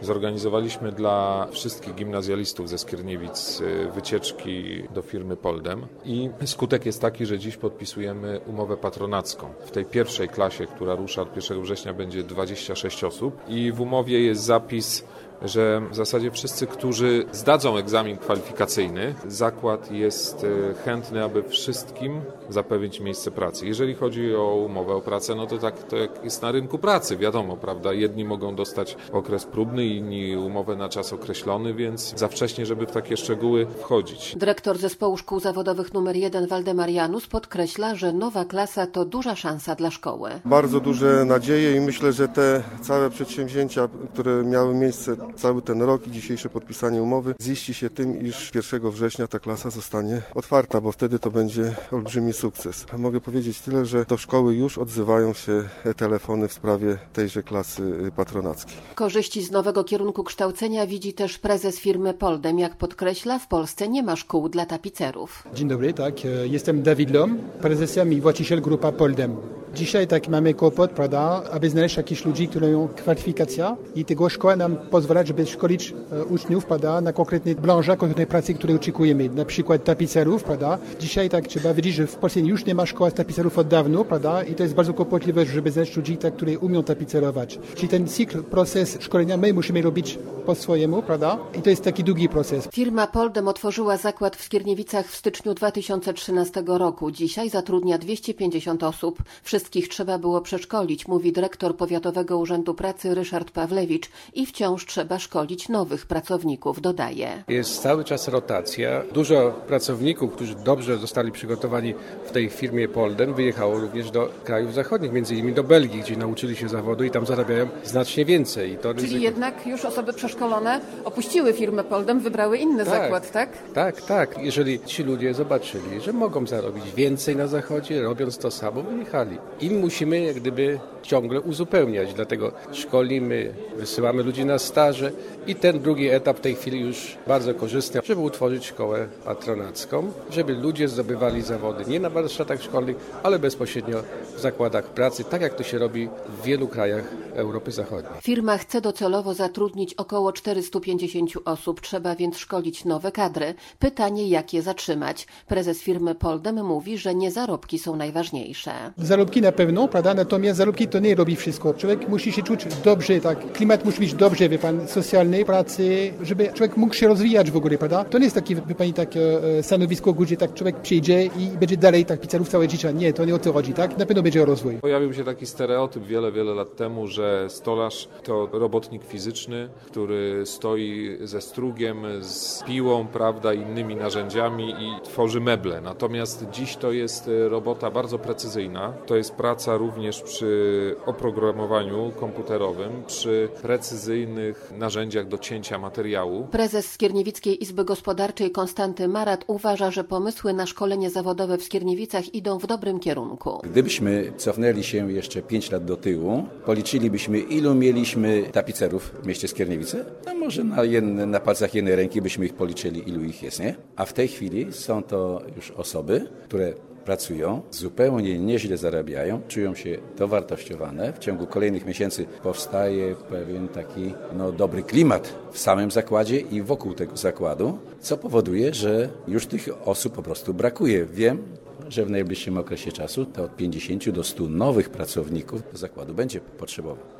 Zorganizowaliśmy dla wszystkich gimnazjalistów ze Skierniewic wycieczki do firmy Poldem i skutek jest taki, że dziś podpisujemy umowę patronacką. W tej pierwszej klasie, która rusza od 1 września, będzie 26 osób i w umowie jest zapis, że w zasadzie wszyscy, którzy zdadzą egzamin kwalifikacyjny, zakład jest chętny, aby wszystkim zapewnić miejsce pracy. Jeżeli chodzi o umowę o pracę, no to tak to jak jest na rynku pracy, wiadomo, prawda? Jedni mogą dostać okres próbny, inni umowę na czas określony, więc za wcześnie, żeby w takie szczegóły wchodzić. Dyrektor Zespołu Szkół Zawodowych nr 1 Waldemar Janus podkreśla, że nowa klasa to duża szansa dla szkoły. Bardzo duże nadzieje i myślę, że te całe przedsięwzięcia, które miały miejsce cały ten rok i dzisiejsze podpisanie umowy ziści się tym, iż 1 września ta klasa zostanie otwarta, bo wtedy to będzie olbrzymi sukces. Mogę powiedzieć tyle, że do szkoły już odzywają się telefony w sprawie tejże klasy patronackiej. Korzyści z nowego kierunku kształcenia widzi też prezes firmy Poldem. Jak podkreśla, w Polsce nie ma szkół dla tapicerów. Dzień dobry, tak. Jestem Dawid Lom, prezesem i właściciel grupa Poldem. Dzisiaj tak mamy kłopot, prawda, aby znaleźć jakichś ludzi, którzy mają kwalifikację i tego szkoła nam pozwala, żeby szkolić uczniów, prawda, na konkretne branże, konkretnej pracy, które oczekujemy. Na przykład tapicerów, prawda. Dzisiaj tak trzeba wiedzieć, że w Polsce już nie ma szkoły tapicerów od dawna, prawda, i to jest bardzo kłopotliwe, żeby znaleźć ludzi, tak, którzy umią tapicerować. Czyli ten cykl, proces szkolenia my musimy robić po swojemu, prawda, i to jest taki długi proces. Firma Poldem otworzyła zakład w Skierniewicach w styczniu 2013 roku. Dzisiaj zatrudnia 250 osób. Wszystkich trzeba było przeszkolić, mówi dyrektor Powiatowego Urzędu Pracy Ryszard Pawlewicz i wciąż trzeba szkolić nowych pracowników, dodaje. Jest cały czas rotacja. Dużo pracowników, którzy dobrze zostali przygotowani w tej firmie Poldem, wyjechało również do krajów zachodnich, między innymi do Belgii, gdzie nauczyli się zawodu i tam zarabiają znacznie więcej. Czyli jednak już osoby przeszkolone opuściły firmę Poldem, wybrały inny zakład, tak? Tak. Jeżeli ci ludzie zobaczyli, że mogą zarobić więcej na zachodzie, robiąc to samo, wyjechali. I musimy jak gdyby ciągle uzupełniać, dlatego szkolimy, wysyłamy ludzi na staże i ten drugi etap w tej chwili już bardzo korzystny, żeby utworzyć szkołę patronacką, żeby ludzie zdobywali zawody nie na warsztatach szkolnych, ale bezpośrednio w zakładach pracy, tak jak to się robi w wielu krajach Europy Zachodniej. Firma chce docelowo zatrudnić około 450 osób, trzeba więc szkolić nowe kadry. Pytanie, jak je zatrzymać. Prezes firmy Poldem mówi, że nie zarobki są najważniejsze. Zarobki na pewno, prawda, natomiast zarobki to nie robi wszystko. Człowiek musi się czuć dobrze, tak, klimat musi być dobrze, wie pan, socjalnej pracy, żeby człowiek mógł się rozwijać w ogóle, prawda. To nie jest takie, wie pani, takie stanowisko, gdzie tak człowiek przyjdzie i będzie dalej tak pizzerów całe życie. Nie, to nie o to chodzi, tak? Na pewno będzie rozwój. Pojawił się taki stereotyp wiele lat temu, że stolarz to robotnik fizyczny, który stoi ze strugiem, z piłą, prawda, innymi narzędziami i tworzy meble. Natomiast dziś to jest robota bardzo precyzyjna. To jest praca również przy oprogramowaniu komputerowym, przy precyzyjnych narzędziach do cięcia materiału. Prezes Skierniewickiej Izby Gospodarczej Konstanty Marat uważa, że pomysły na szkolenie zawodowe w Skierniewicach idą w dobrym kierunku. Gdybyśmy cofnęli się jeszcze 5 lat do tyłu, policzylibyśmy, ilu mieliśmy tapicerów w mieście Skierniewice, no może na palcach jednej ręki byśmy ich policzyli, ilu ich jest, nie? A w tej chwili są to już osoby, które pracują, zupełnie nieźle zarabiają, czują się dowartościowane. W ciągu kolejnych miesięcy powstaje pewien taki dobry klimat w samym zakładzie i wokół tego zakładu, co powoduje, że już tych osób po prostu brakuje. Wiem, że w najbliższym okresie czasu to od 50 do 100 nowych pracowników zakładu będzie potrzebował.